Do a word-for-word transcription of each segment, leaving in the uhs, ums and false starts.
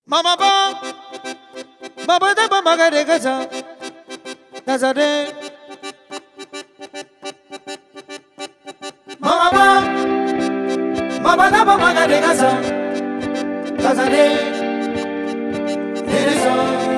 Mama ba, mama da ba maga de gaza, gaza de. Mama ba, mama da ba maga de gaza, gaza de. Teresa.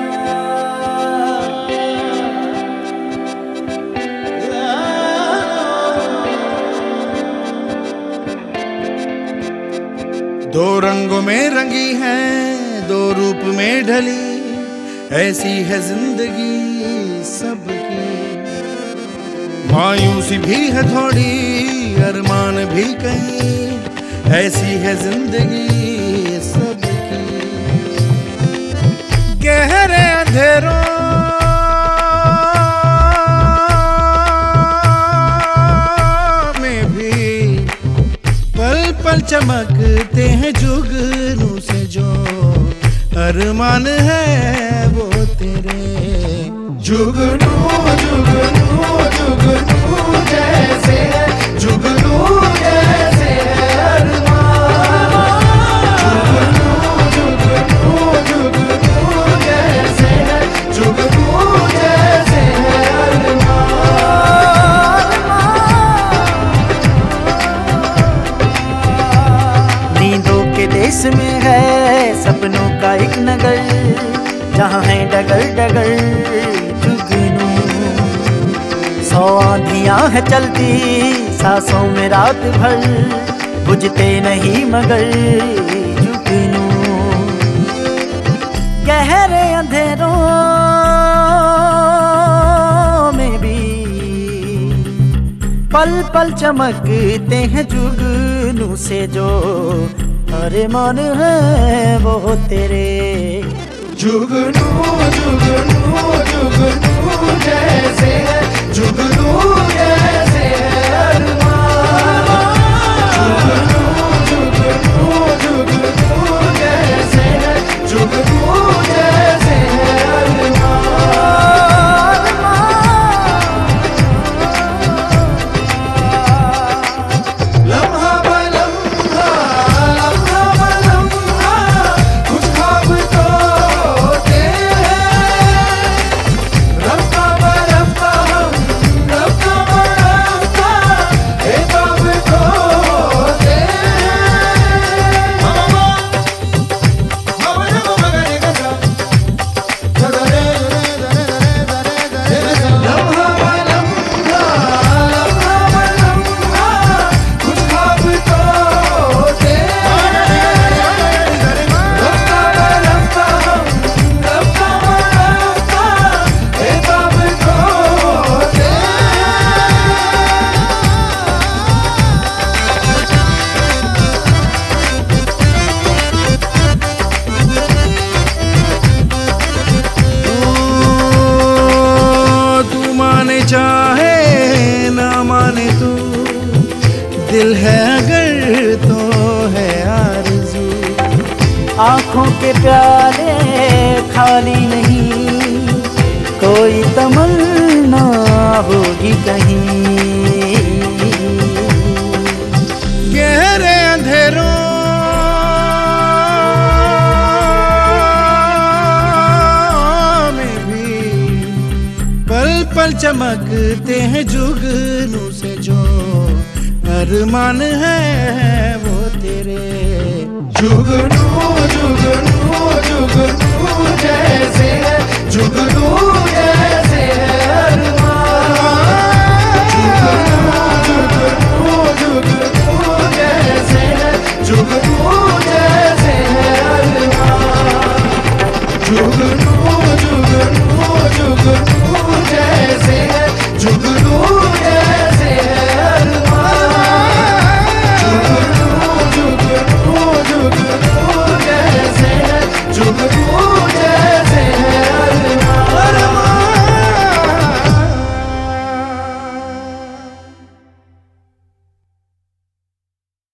दो रंगों में रंगी है, दो रूप में ढली, ऐसी है जिंदगी सबकी। मायूसी भी है थोड़ी, अरमान भी कहीं, ऐसी है जिंदगी सबकी। गहरे अंधेरों में भी पल पल चमकते हैं जुगनू से, जो अरमान है वो तेरे। जुगनू जुगनू जुगनू जैसे है, जुगनू जैसे है अरमान। जुगनू जुगनू जुगनू जैसे है, जुगनू जैसे है अरमान। नींदों के देश में है सपनों का एक नगर, जहाँ है डगर डगर जुगनू। सौ आंधियाँ है चलती सांसों में रात भर, बुझते नहीं मगर जुगनू। गहरे अंधेरों में भी पल पल चमकते हैं जुगनू से, जो अरमान है वो तेरे। जुगनू जुगनू जुगनू जैसे है, जुगनू जैसे है अरमान। जुगनू जुगनू जुगनू जैसे है, जुगनू जैसे है अरमान। लम्हा ब लम्हा, लम्हा ब लम्हा, कुछ ख्वाब तो होते हैं। रफ्ता ब रफ्ता हम, रफ्ता ब रफ्ता, एक ख्वाब तो होते हैं। Mama ba, mama da ba maga de gaza, gaza de Teresa. लम्हा ब लम्हा, लम्हा ब लम्हा, कुछ ख्वाब तो होते हैं। रफ्ता ब रफ्ता हम, रफ्ता ब रफ्ता, एक ख्वाब तो होते हैं। तू माने चाहे ना माने तू, दिल है अगर तो है आरज़ू। आँखों के प्याले खाली नहीं, कोई तमन्ना होगी कहीं। गहरे अंधेरों में भी पल पल चमकते हैं जुगनू से, जो अरमान है वो तेरे। जुगनू जुगनू